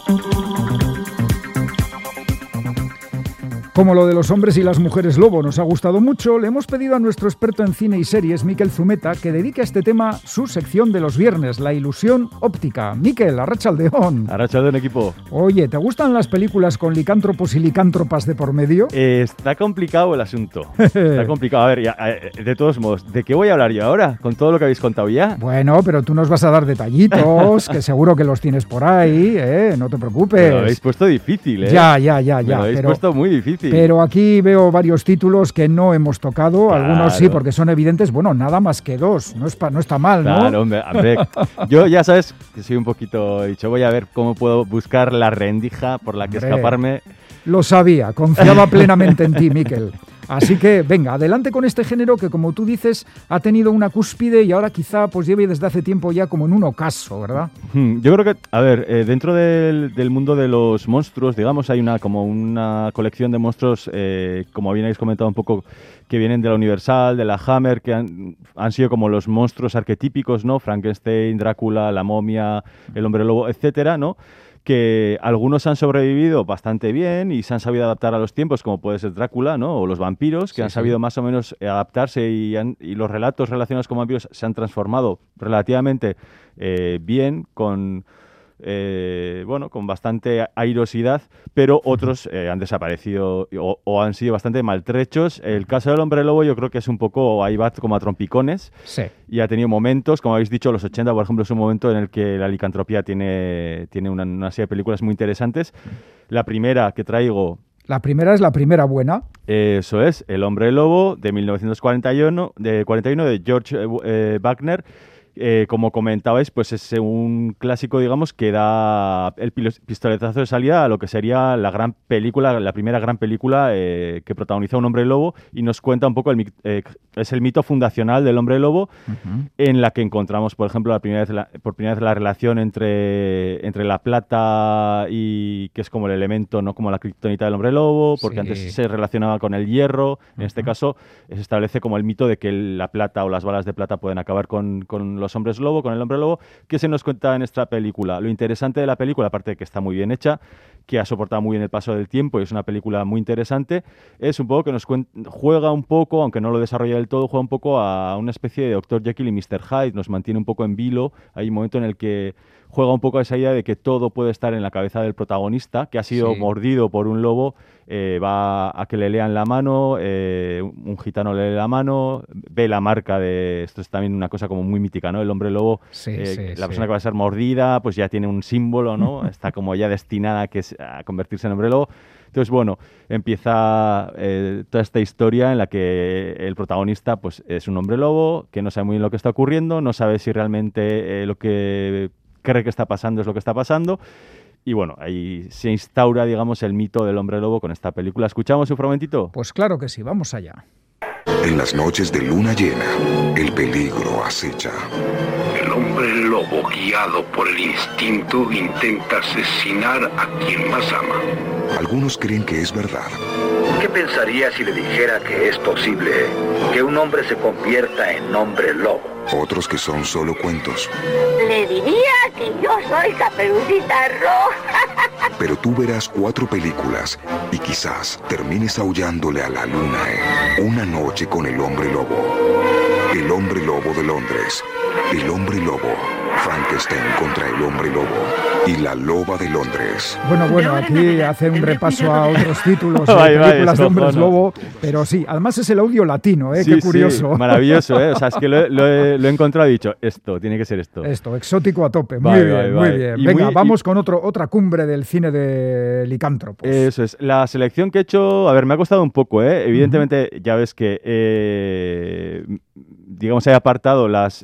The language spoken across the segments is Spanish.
Como lo de los hombres y las mujeres lobo nos ha gustado mucho, le hemos pedido a nuestro experto en cine y series, Mikel Zumeta, que dedique a este tema su sección de los viernes, la ilusión óptica. Mikel, arratsaldeón. Arratsaldeón, equipo. Oye, ¿te gustan las películas con licántropos y licántropas de por medio? Está complicado el asunto. Está complicado. A ver, ya, de todos modos, ¿de qué voy a hablar yo ahora? ¿Con todo lo que habéis contado ya? Bueno, pero tú nos vas a dar detallitos, que seguro que los tienes por ahí, no te preocupes. Me lo habéis puesto difícil, ¿eh? Ya. Me lo habéis puesto muy difícil. Pero aquí veo varios títulos que no hemos tocado, claro. Algunos sí, porque son evidentes, bueno, nada más que dos, no está mal, ¿no? Claro, hombre, yo ya sabes que soy un poquito dicho, voy a ver cómo puedo buscar la rendija por la que escaparme. Lo sabía, confiaba plenamente en ti, Mikel. Así que, venga, adelante con este género que, como tú dices, ha tenido una cúspide y ahora quizá pues lleve desde hace tiempo ya como en un ocaso, ¿verdad? Yo creo que, a ver, dentro del mundo de los monstruos, digamos, hay una colección de monstruos, como bien habéis comentado un poco, que vienen de la Universal, de la Hammer, que han sido como los monstruos arquetípicos, ¿no? Frankenstein, Drácula, la momia, el hombre lobo, etcétera, ¿no? Que algunos han sobrevivido bastante bien y se han sabido adaptar a los tiempos, como puede ser Drácula, ¿no? O los vampiros, que han sabido más o menos adaptarse y los relatos relacionados con vampiros se han transformado relativamente bien, con bastante airosidad, pero otros han desaparecido o han sido bastante maltrechos. El caso del hombre lobo yo creo que es un poco, ahí va como a trompicones, y ha tenido momentos, como habéis dicho, los 80, por ejemplo, es un momento en el que la licantropía tiene una serie de películas muy interesantes. La primera que traigo... La primera es la primera buena. Eso es, El hombre lobo, de 1941, de George Wagner. Como comentabais, pues es un clásico, digamos, que da el pistoletazo de salida a lo que sería la primera gran película que protagoniza un hombre lobo, y nos cuenta un poco es el mito fundacional del hombre lobo, en la que encontramos, por ejemplo, por primera vez la relación entre la plata y que es como el elemento, no como la kriptonita del hombre lobo, porque antes se relacionaba con el hierro. En este caso se establece como el mito de que la plata o las balas de plata pueden acabar con los hombres lobo, con el hombre lobo. ¿Qué se nos cuenta en esta película? Lo interesante de la película, aparte de que está muy bien hecha, que ha soportado muy bien el paso del tiempo y es una película muy interesante, es un poco que juega un poco, aunque no lo desarrolla del todo, juega un poco a una especie de Dr. Jekyll y Mr. Hyde, nos mantiene un poco en vilo. Hay un momento en el que juega un poco a esa idea de que todo puede estar en la cabeza del protagonista, que ha sido mordido por un lobo, va a que le lean la mano, un gitano le lee la mano, ve la marca de... Esto es también una cosa como muy mítica, ¿no? El hombre lobo, la persona que va a ser mordida, pues ya tiene un símbolo, ¿no? Está como ya destinada a convertirse en hombre lobo. Entonces, bueno, empieza toda esta historia en la que el protagonista pues es un hombre lobo, que no sabe muy bien lo que está ocurriendo, no sabe si realmente lo que cree que está pasando es lo que está pasando. Y bueno, ahí se instaura, digamos, el mito del hombre lobo con esta película. ¿Escuchamos un fragmentito? Pues claro que sí, vamos allá. En las noches de luna llena, el peligro acecha. El hombre lobo, guiado por el instinto, intenta asesinar a quien más ama. Algunos creen que es verdad. ¿Qué pensaría si le dijera que es posible que un hombre se convierta en hombre lobo? Otros que son solo cuentos. Le diría que yo soy Caperucita Roja. Pero tú verás 4 películas y quizás termines aullándole a la luna en Una noche con el hombre lobo. El hombre lobo de Londres. El hombre lobo. Frankenstein contra el hombre lobo. Y la loba de Londres. Bueno, aquí hace un repaso a otros títulos de películas de hombres lobo, pero sí, además es el audio latino, qué curioso. Sí, maravilloso, o sea, es que lo he encontrado y he dicho, esto, tiene que ser esto. Esto, exótico a tope, muy bien. Venga, vamos con otra cumbre del cine de licántropos. Eso es, la selección que he hecho, a ver, me ha costado un poco, evidentemente ya ves que... digamos, he apartado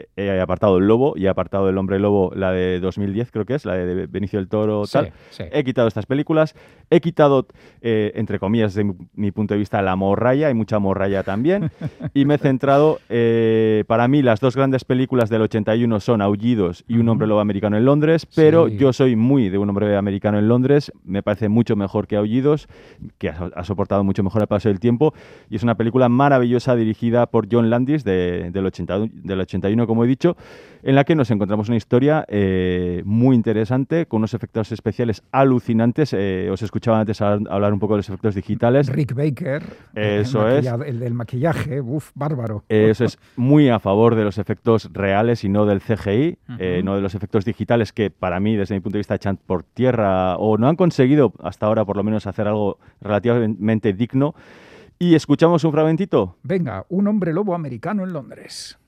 el lobo y he apartado el hombre lobo, la de 2010 creo que es, la de Benicio del Toro, tal. Sí. He quitado estas películas, he quitado, entre comillas, desde mi punto de vista, la morralla, hay mucha morralla también, y me he centrado, para mí, las dos grandes películas del 81 son Aullidos y Un hombre lobo americano en Londres, pero yo soy muy de Un hombre americano en Londres, me parece mucho mejor que Aullidos, que ha soportado mucho mejor el paso del tiempo, y es una película maravillosa dirigida por John Landis, de del 81, como he dicho, en la que nos encontramos una historia muy interesante, con unos efectos especiales alucinantes. Os escuchaba antes hablar un poco de los efectos digitales. Rick Baker, eso es. El del maquillaje, bárbaro. Eso es, muy a favor de los efectos reales y no del CGI, no de los efectos digitales que para mí, desde mi punto de vista, echan por tierra o no han conseguido hasta ahora por lo menos hacer algo relativamente digno. Y escuchamos un fragmentito. Venga, un hombre lobo americano en Londres.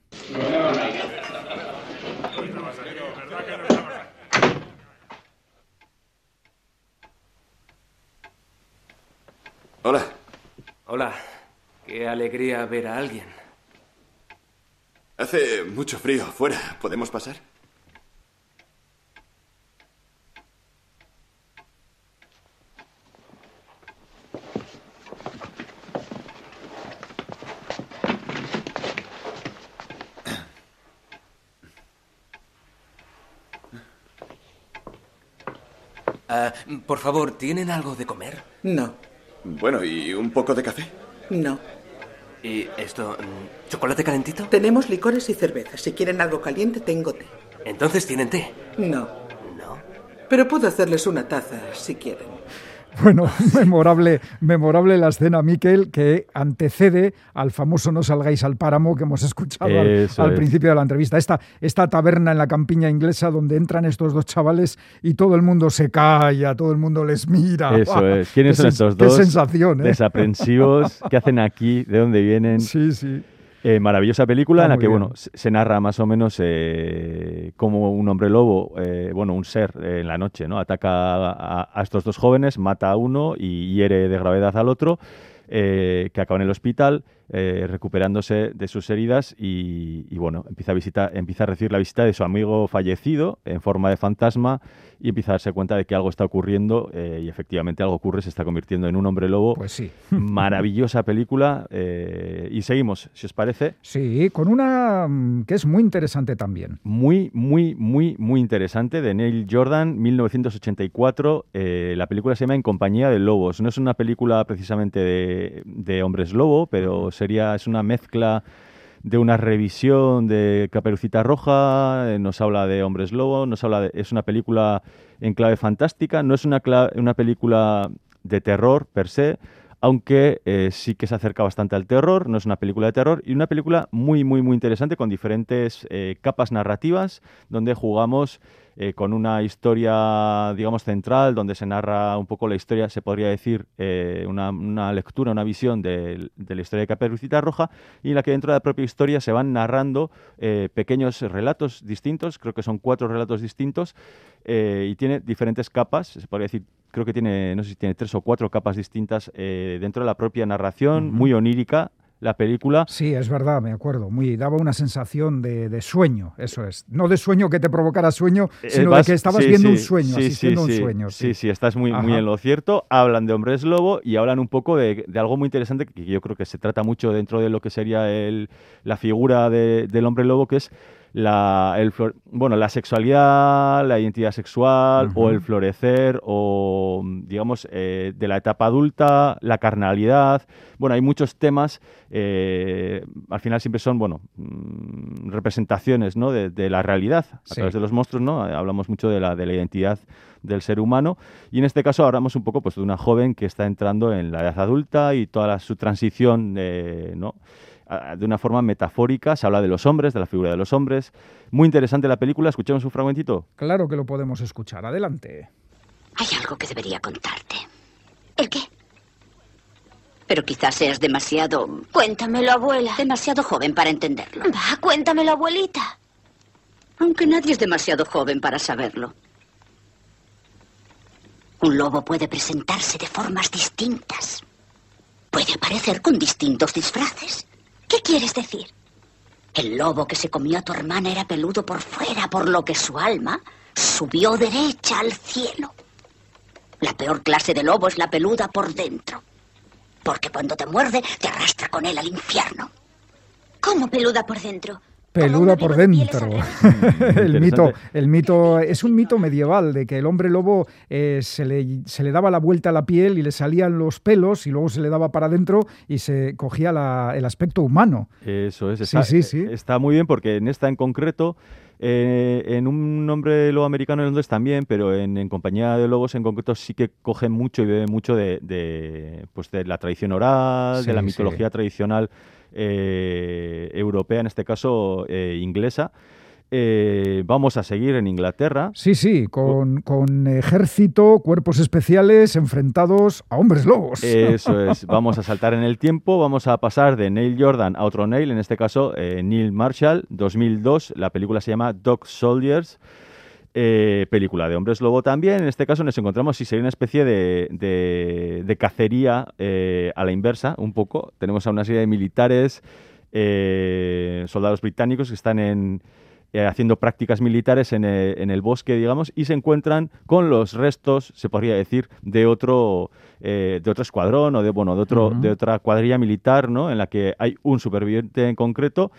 Hola. Hola. Qué alegría ver a alguien. Hace mucho frío fuera. ¿Podemos pasar? Por favor, ¿tienen algo de comer? No. Bueno, ¿y un poco de café? No. ¿Y esto? ¿Chocolate calentito? Tenemos licores y cervezas. Si quieren algo caliente, tengo té. ¿Entonces tienen té? No. ¿No? Pero puedo hacerles una taza, si quieren. Bueno, memorable la escena, Miquel, que antecede al famoso No salgáis al páramo que hemos escuchado al principio de la entrevista. Esta taberna en la campiña inglesa donde entran estos dos chavales y todo el mundo se calla, todo el mundo les mira. Eso es. ¿Quiénes son estos dos? Qué sensación, ¿eh? Desaprensivos. ¿Qué hacen aquí? ¿De dónde vienen? Sí, sí. Maravillosa película en la que bien. se narra más o menos cómo un hombre lobo, un ser en la noche, ¿no? Ataca a estos dos jóvenes, mata a uno y hiere de gravedad al otro, que acaba en el hospital recuperándose de sus heridas y empieza a recibir la visita de su amigo fallecido en forma de fantasma y empieza a darse cuenta de que algo está ocurriendo y efectivamente algo ocurre, se está convirtiendo en un hombre lobo. Pues sí. Maravillosa película y seguimos, si os parece. Sí, con una que es muy interesante también. Muy, muy, muy, muy interesante, de Neil Jordan, 1984. La película se llama En compañía de lobos. No es una película precisamente de hombres lobo, pero es una mezcla de una revisión de Caperucita Roja, nos habla de hombres lobo, es una película en clave fantástica, no es una película de terror per se, aunque sí que se acerca bastante al terror, no es una película de terror, y una película muy, muy, muy interesante con diferentes capas narrativas, donde jugamos con una historia, digamos, central, donde se narra un poco la historia, se podría decir, una lectura, una visión de la historia de Caperucita Roja, y en la que dentro de la propia historia se van narrando pequeños relatos distintos, creo que son 4 relatos distintos, y tiene diferentes capas, se podría decir, creo que tiene, no sé si tiene 3 o 4 capas distintas dentro de la propia narración, muy onírica, la película. Sí, es verdad, me acuerdo. Daba una sensación de sueño, eso es. No de sueño que te provocara sueño, sino de que estabas viendo un sueño, asistiendo a un sueño. Sí, estás muy en lo cierto. Hablan de hombres lobo y hablan un poco de algo muy interesante que yo creo que se trata mucho dentro de lo que sería la figura del hombre lobo, que es la sexualidad, la identidad sexual o el florecer o, digamos, de la etapa adulta, la carnalidad. Bueno, hay muchos temas, al final siempre son, representaciones, ¿no? de la realidad a través de los monstruos, ¿no? Hablamos mucho de la identidad del ser humano y en este caso hablamos un poco de una joven que está entrando en la edad adulta y toda su transición, ¿no? De una forma metafórica, se habla de los hombres, de la figura de los hombres. Muy interesante la película, escuchemos un fragmentito. Claro que lo podemos escuchar, adelante. Hay algo que debería contarte. ¿El qué? Pero quizás seas demasiado... Cuéntamelo, abuela. demasiado joven para entenderlo. Va, cuéntamelo, abuelita. Aunque nadie es demasiado joven para saberlo. Un lobo puede presentarse de formas distintas. Puede aparecer con distintos disfraces. ¿Qué quieres decir? El lobo que se comió a tu hermana era peludo por fuera, por lo que su alma subió derecha al cielo. La peor clase de lobo es la peluda por dentro. Porque cuando te muerde, te arrastra con él al infierno. ¿Cómo peluda por dentro? Peluda por dentro. El mito es un mito medieval de que el hombre lobo se le daba la vuelta a la piel y le salían los pelos y luego se le daba para adentro y se cogía el aspecto humano. Eso es. Sí. Está muy bien porque en esta en concreto, en un hombre lobo americano en Londres también, pero en Compañía de Lobos en concreto sí que cogen mucho y beben mucho de la tradición oral, de la mitología tradicional europea, en este caso inglesa. Vamos a seguir en Inglaterra. Sí, con ejército, cuerpos especiales enfrentados a hombres lobos. Eso es, vamos a saltar en el tiempo, vamos a pasar de Neil Jordan a otro Neil, en este caso Neil Marshall, 2002, la película se llama Dog Soldiers. Película de hombres lobo también. En este caso nos encontramos, si sería una especie de cacería a la inversa, un poco. Tenemos a una serie de militares, soldados británicos que están haciendo prácticas militares en el bosque, digamos, y se encuentran con los restos, se podría decir, de otro escuadrón o de otra cuadrilla militar, ¿no? En la que hay un superviviente en concreto.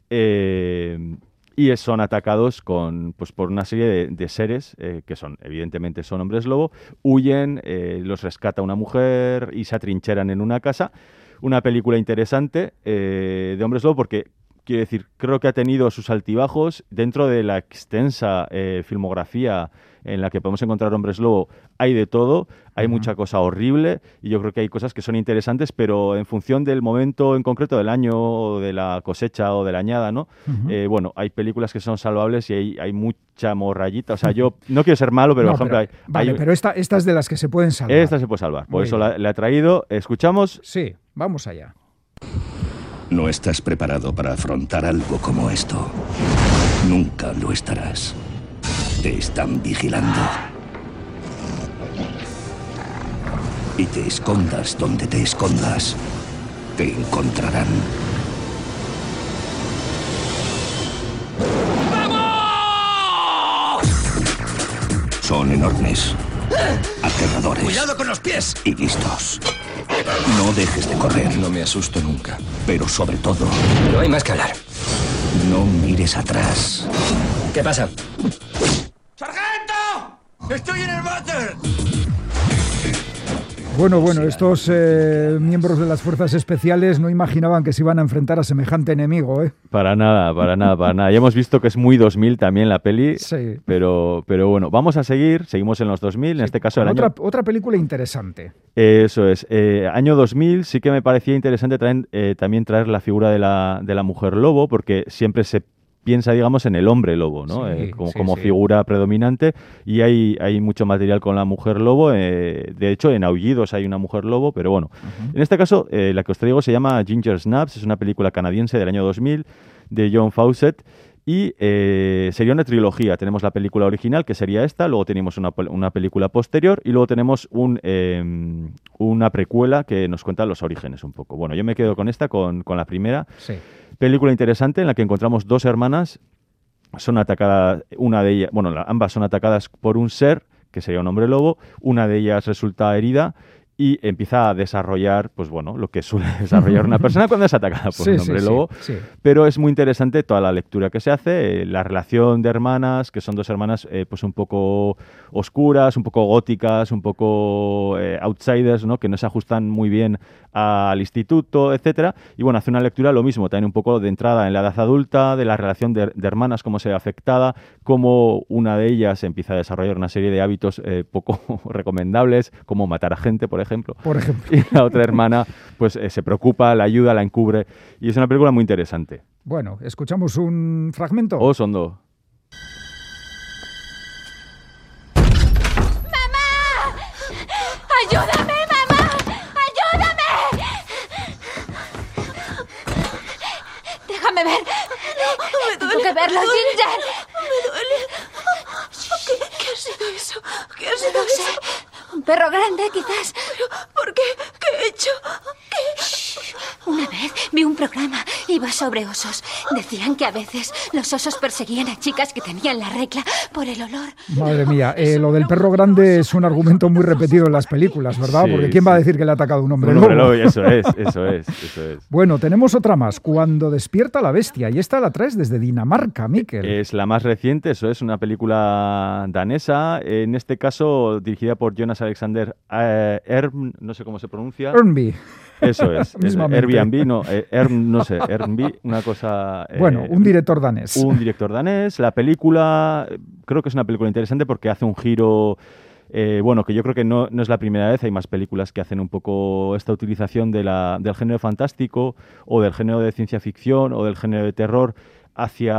Y son atacados por una serie de seres que evidentemente son hombres lobo, huyen, los rescata una mujer y se atrincheran en una casa. Una película interesante de hombres lobo porque, quiero decir, creo que ha tenido sus altibajos dentro de la extensa filmografía en la que podemos encontrar hombres lobo. Hay de todo, hay mucha cosa horrible y yo creo que hay cosas que son interesantes, pero en función del momento en concreto del año o de la cosecha o de la añada, ¿no? Hay películas que son salvables y hay mucha morrayita. O sea, yo no quiero ser malo, pero por ejemplo... Pero esta es de las que se pueden salvar. Esta se puede salvar, por eso la he traído. ¿Escuchamos? Sí, vamos allá. No estás preparado para afrontar algo como esto. Nunca lo estarás. Te están vigilando. Y te escondas donde te escondas, te encontrarán. ¡Vamos! Son enormes, aterradores. ¡Cuidado con los pies! Y listos. No dejes de correr. No me asusto nunca. Pero sobre todo... No hay más que hablar. No mires atrás. ¿Qué pasa? ¡Sargento! ¡Estoy en el váter! Bueno, estos miembros de las fuerzas especiales no imaginaban que se iban a enfrentar a semejante enemigo, ¿eh? Para nada. Ya hemos visto que es muy 2000 también la peli, sí. Pero bueno, vamos a seguimos en los 2000, en este caso el año... Otra película interesante. Eso es, año 2000 sí que me parecía interesante también traer la figura de la mujer lobo, porque siempre se piensa, digamos, en el hombre lobo, ¿no? Como figura predominante, y hay mucho material con la mujer lobo. De hecho, en Aullidos hay una mujer lobo, pero bueno. En este caso, la que os traigo se llama Ginger Snaps, es una película canadiense del año 2000 de John Fawcett, y sería una trilogía. Tenemos la película original, que sería esta, luego tenemos una película posterior, y luego tenemos una precuela que nos cuenta los orígenes un poco. Bueno, yo me quedo con esta, con la primera. Sí. Película interesante en la que encontramos dos hermanas, son atacadas, ambas son atacadas por un ser, que sería un hombre lobo, una de ellas resulta herida y empieza a desarrollar, lo que suele desarrollar una persona cuando es atacada por un hombre lobo. Sí. Pero es muy interesante toda la lectura que se hace, la relación de hermanas, que son dos hermanas un poco oscuras, un poco góticas, un poco outsiders, ¿no? Que no se ajustan muy bien al instituto, etcétera. Y bueno, hace una lectura lo mismo, también un poco de entrada en la edad adulta, de la relación de hermanas, cómo se ve afectada, cómo una de ellas empieza a desarrollar una serie de hábitos poco recomendables, como matar a gente, por ejemplo. Y la otra hermana se preocupa, la ayuda, la encubre, y es una película muy interesante. Bueno, ¿escuchamos un fragmento? Osondo. ¡Mamá! ¡Ayúdame, mamá! ¡Ayúdame! Déjame ver. Me duele. Tengo que verlo, Ginger. Me duele. ¿Qué ha sido eso? ¿Qué ha sido No sé. eso? Un perro grande, quizás. ¿Pero por qué? ¿Qué he hecho? ¿Qué? Una vez vi un programa, iba sobre osos. Decían que a veces los osos perseguían a chicas que tenían la regla por el olor. Madre mía, lo del perro grande es un argumento muy repetido en las películas, ¿verdad? Sí, Porque ¿quién va a decir que le ha atacado un hombre lobo? Eso es. Bueno, tenemos otra más, Cuando despierta la bestia, y esta la traes desde Dinamarca, Mikkel. Es la más reciente, eso es, una película danesa, en este caso dirigida por Jonas Alexander no sé cómo se pronuncia. Ernby. Eso es. Airbnb, no, no sé, Airbnb, una cosa... Bueno, un director danés. Un director danés. La película, creo que es una película interesante porque hace un giro... que yo creo que no es la primera vez, hay más películas que hacen un poco esta utilización del género fantástico o del género de ciencia ficción o del género de terror hacia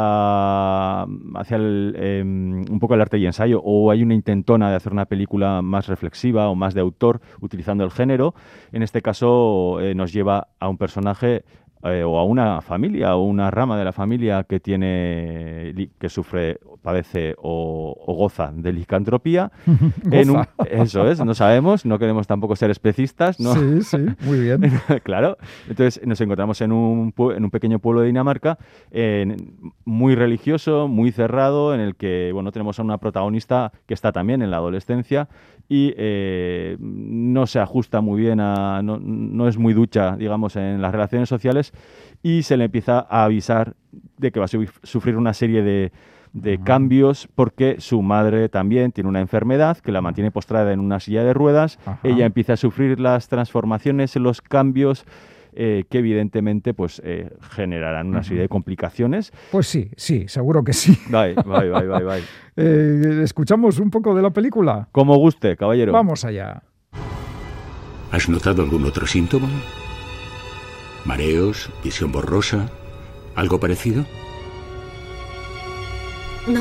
un poco el arte y ensayo, o hay una intentona de hacer una película más reflexiva o más de autor utilizando el género. En este caso nos lleva a un personaje o a una familia o una rama de la familia que sufre, padece o goza de licantropía. Eso es, no sabemos, no queremos tampoco ser especistas, ¿no? Sí, muy bien. Claro. Entonces nos encontramos en un pequeño pueblo de Dinamarca, muy religioso, muy cerrado, en el que tenemos a una protagonista que está también en la adolescencia y no se ajusta muy bien, no es muy ducha, digamos, en las relaciones sociales, y se le empieza a avisar de que va a sufrir una serie de cambios porque su madre también tiene una enfermedad que la mantiene postrada en una silla de ruedas. Ajá. Ella empieza a sufrir las transformaciones, los cambios que evidentemente generarán una serie de complicaciones. Pues sí, seguro que sí. Bye. ¿Escuchamos un poco de la película? Como guste, caballero. Vamos allá. ¿Has notado algún otro síntoma? ¿Mareos? ¿Visión borrosa? ¿Algo parecido? No.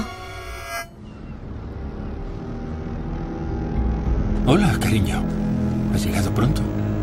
Hola, cariño. ¿Has llegado pronto?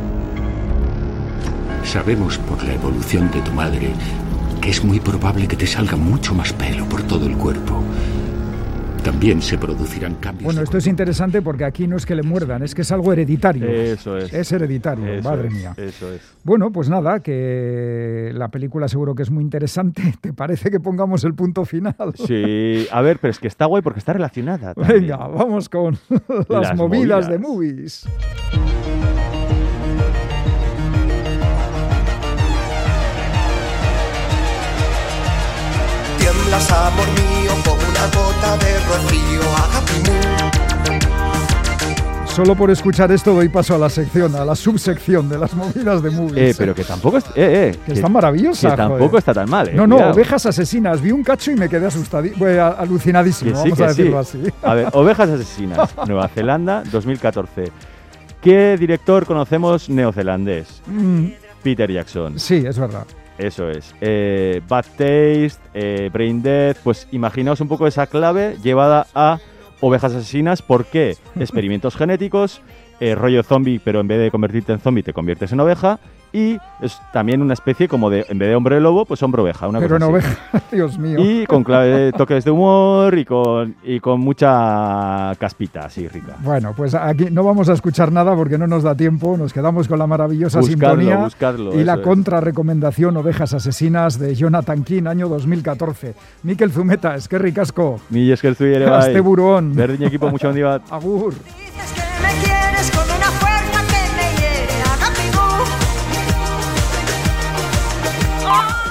Sabemos por la evolución de tu madre que es muy probable que te salga mucho más pelo por todo el cuerpo. También se producirán cambios. Bueno, esto es interesante porque aquí no es que le muerdan, es que es algo hereditario. Eso es. Es hereditario, madre mía. Eso es. Bueno, pues nada, que la película seguro que es muy interesante. ¿Te parece que pongamos el punto final? Sí, a ver, pero es que está guay porque está relacionada también. Venga, vamos con las movidas de movies. Tiemblas, amor mío, como una gota de rocío, Solo por escuchar esto doy paso a la subsección de las movidas de movies. Pero que tampoco es... que está maravillosa. Que tampoco está tan mal, No, cuidado. Ovejas asesinas. Vi un cacho y me quedé alucinadísimo, vamos a decirlo así. A ver, Ovejas asesinas, Nueva Zelanda, 2014. ¿Qué director conocemos neozelandés? Peter Jackson. Sí, es verdad. Eso es. Bad Taste, Brain Dead, pues imaginaos un poco esa clave llevada a Ovejas asesinas. ¿Por qué? Experimentos genéticos, rollo zombie, pero en vez de convertirte en zombie te conviertes en oveja, y es también una especie como de, en vez de hombre lobo, pues hombre oveja. Pero en oveja, Dios mío. Y con toques de humor y con mucha caspita así rica. Bueno, pues aquí no vamos a escuchar nada porque no nos da tiempo, nos quedamos con la maravillosa sintonía y la contrarrecomendación Ovejas asesinas de Jonathan King, año 2014. Mikel Zumeta, es que ricasco. Mi esker zuiere bai. Aste buruon. Berdin equipo mucho handi bat. Agur. Dices que me quieres con una fuerza que me hiere, Agapigú.